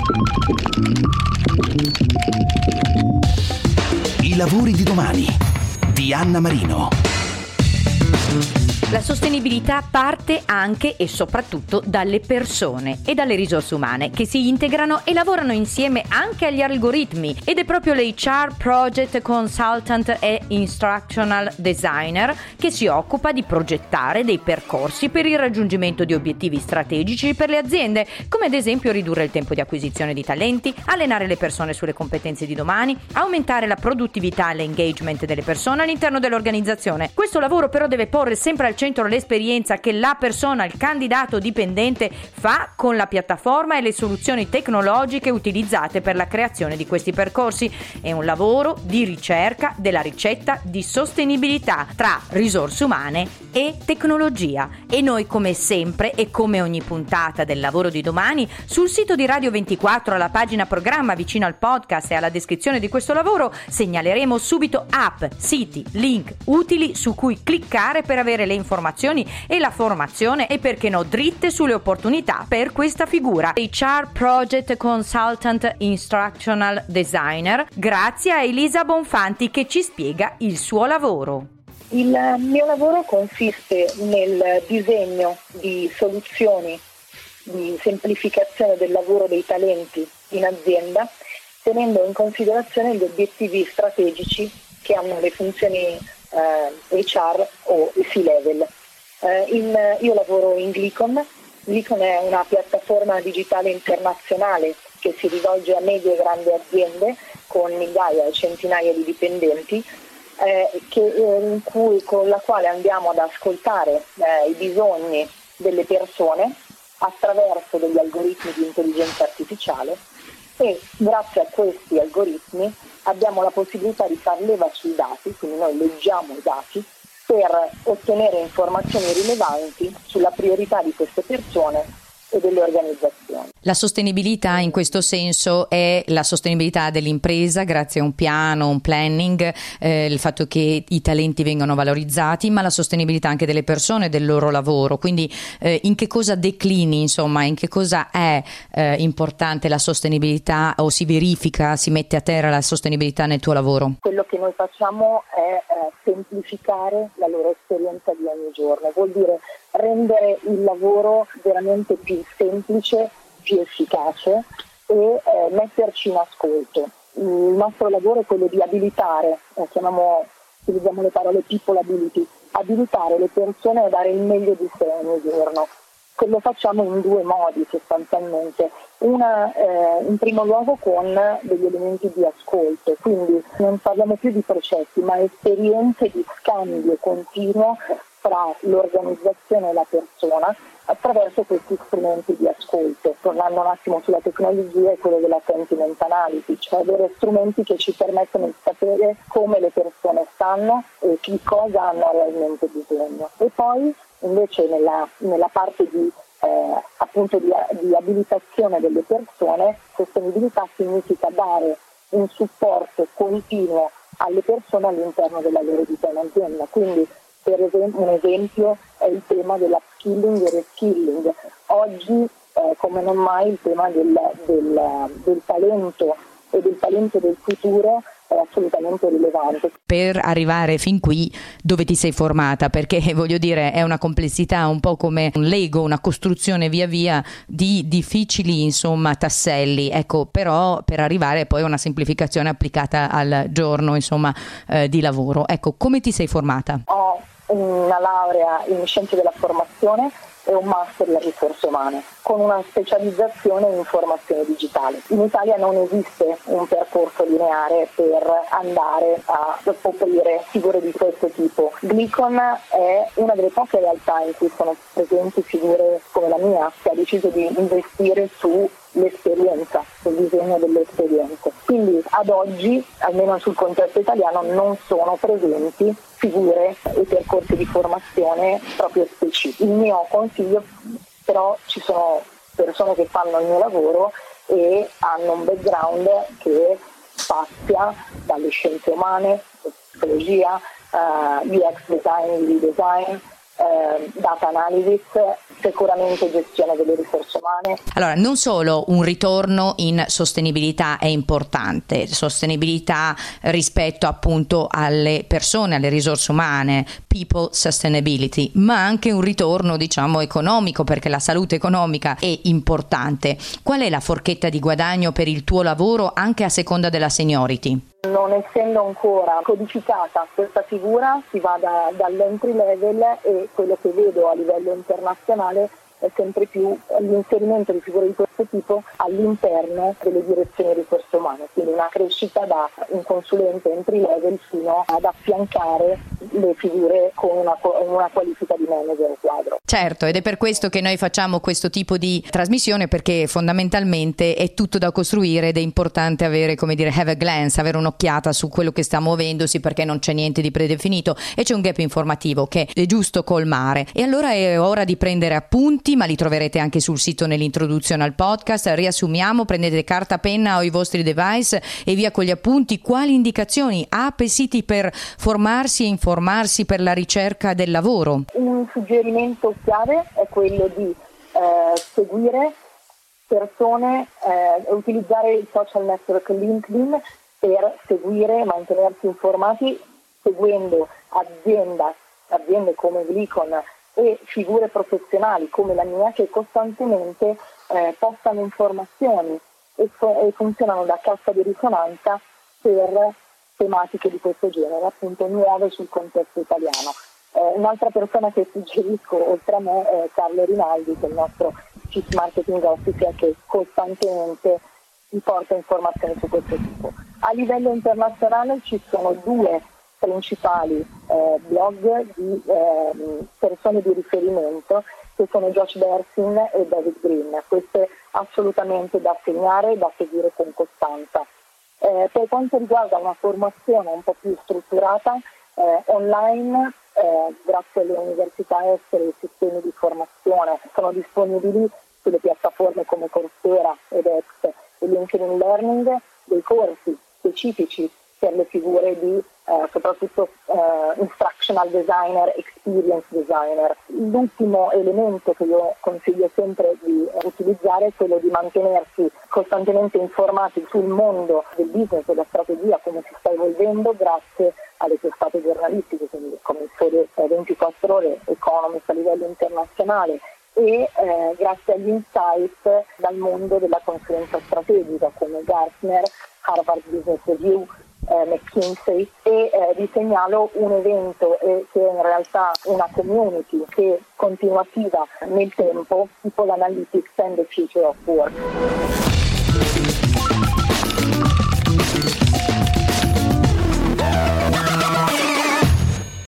I lavori di domani di Anna Marino. La sostenibilità parte anche e soprattutto dalle persone e dalle risorse umane che si integrano e lavorano insieme anche agli algoritmi, ed è proprio l'HR Project Consultant e Instructional Designer che si occupa di progettare dei percorsi per il raggiungimento di obiettivi strategici per le aziende, come ad esempio ridurre il tempo di acquisizione di talenti, allenare le persone sulle competenze di domani, aumentare la produttività e l'engagement delle persone all'interno dell'organizzazione. Questo lavoro però deve porre sempre al centro l'esperienza che la persona, il candidato dipendente, fa con la piattaforma e le soluzioni tecnologiche utilizzate per la creazione di questi percorsi. È un lavoro di ricerca della ricetta di sostenibilità tra risorse umane e tecnologia. E noi, come sempre e come ogni puntata del Lavoro di Domani, sul sito di Radio 24, alla pagina programma vicino al podcast e alla descrizione di questo lavoro, segnaleremo subito app, siti, link utili su cui cliccare per avere le informazioni e la formazione e, perché no, dritte sulle opportunità per questa figura. HR Project Consultant Instructional Designer, grazie a Elisa Bonfanti che ci spiega il suo lavoro. Il mio lavoro consiste nel disegno di soluzioni di semplificazione del lavoro dei talenti in azienda, tenendo in considerazione gli obiettivi strategici che hanno le funzioni HR o C-level. Io lavoro in Glicon. Glicon è una piattaforma digitale internazionale che si rivolge a medie e grandi aziende con migliaia e centinaia di dipendenti, con la quale andiamo ad ascoltare i bisogni delle persone attraverso degli algoritmi di intelligenza artificiale, e grazie a questi algoritmi abbiamo la possibilità di far leva sui dati, quindi noi leggiamo i dati per ottenere informazioni rilevanti sulla priorità di queste persone e delle organizzazioni. La sostenibilità in questo senso è la sostenibilità dell'impresa grazie a un piano, un planning, il fatto che i talenti vengano valorizzati, ma la sostenibilità anche delle persone, del loro lavoro. Quindi in che cosa declini, insomma, in che cosa è importante la sostenibilità, o si verifica, si mette a terra la sostenibilità nel tuo lavoro? Quello che noi facciamo è semplificare la loro esperienza di ogni giorno, vuol dire rendere il lavoro veramente più semplice, più efficace e metterci in ascolto. Il nostro lavoro è quello di abilitare, utilizziamo le parole people ability, abilitare le persone a dare il meglio di sé ogni giorno. Lo facciamo in due modi sostanzialmente. Una in primo luogo con degli elementi di ascolto, quindi non parliamo più di processi ma esperienze di scambio continuo tra l'organizzazione e la persona attraverso questi strumenti di ascolto. Tornando un attimo sulla tecnologia, è quello della sentiment analysis, cioè avere strumenti che ci permettono di sapere come le persone stanno e di cosa hanno realmente bisogno. E poi invece nella parte di abilitazione delle persone, sostenibilità significa dare un supporto continuo alle persone all'interno della loro vita in azienda. Quindi un esempio è il tema dell'upskilling e reskilling. Oggi come non mai il tema del talento e del talento del futuro è assolutamente rilevante. Per arrivare fin qui, dove ti sei formata? Perché voglio dire, è una complessità un po' come un Lego, una costruzione via via di difficili, insomma, tasselli. Ecco, però per arrivare poi a una semplificazione applicata al giorno, insomma, di lavoro. Ecco, come ti sei formata? Ho una laurea in scienze della formazione e un master in risorse umane, con una specializzazione in formazione digitale. In Italia non esiste un percorso lineare per andare a offrire figure di questo tipo. Glicon è una delle poche realtà in cui sono presenti figure come la mia, che ha deciso di investire sull'esperienza, sul disegno delle esperienze. Quindi ad oggi, almeno sul contesto italiano, non sono presenti figure e percorsi di formazione proprio specifici. Il mio consiglio, però, ci sono persone che fanno il mio lavoro e hanno un background che spazia dalle scienze umane, psicologia, UX design, design, data analysis, sicuramente gestione delle risorse umane. Allora, non solo un ritorno in sostenibilità è importante, sostenibilità rispetto appunto alle persone, alle risorse umane, people sustainability, ma anche un ritorno diciamo economico, perché la salute economica è importante. Qual è la forchetta di guadagno per il tuo lavoro anche a seconda della seniority? Non essendo ancora codificata questa figura, si va dall'entry level, e quello che vedo a livello internazionale è sempre più l'inserimento di figure di questo tipo all'interno delle direzioni risorse umane, quindi una crescita da un consulente entry level fino ad affiancare le figure con una qualifica di manager quadro. Certo, ed è per questo che noi facciamo questo tipo di trasmissione, perché fondamentalmente è tutto da costruire ed è importante avere, come dire, have a glance, avere un'occhiata su quello che sta muovendosi, perché non c'è niente di predefinito e c'è un gap informativo che è giusto colmare. E allora è ora di prendere appunti, ma li troverete anche sul sito nell'introduzione al podcast. Riassumiamo: prendete carta, penna o i vostri device e via con gli appunti. Quali indicazioni, app e siti per formarsi e informarsi per la ricerca del lavoro? Un suggerimento chiave è quello di seguire persone e utilizzare il social network LinkedIn per seguire e mantenersi informati, seguendo aziende come Glicon e figure professionali come la mia, che costantemente postano informazioni e funzionano da cassa di risonanza per tematiche di questo genere, appunto nuove sul contesto italiano. Un'altra persona che suggerisco oltre a me è Carlo Rinaldi, che è il nostro Chief Marketing Officer, che costantemente vi porta informazioni su questo tipo. A livello internazionale ci sono due principali blog di persone di riferimento, che sono Josh Bersin e David Green. Queste assolutamente da segnare e da seguire con costanza. Per quanto riguarda una formazione un po' più strutturata, online, grazie alle università estere, i sistemi di formazione sono disponibili sulle piattaforme come Coursera, edX e LinkedIn Learning, dei corsi specifici per le figure di soprattutto instructional designer, experience designer. L'ultimo elemento che io consiglio sempre di utilizzare è quello di mantenersi costantemente informati sul mondo del business e della strategia, come si sta evolvendo, grazie alle testate giornalistiche, quindi come il Sole 24 Ore, Economist a livello internazionale, e grazie agli insight dal mondo della consulenza strategica come Gartner, Harvard Business Review, McKinsey, e vi segnalo un evento che è in realtà una community che continuativa nel tempo, tipo l'Analytics and the Future of Work.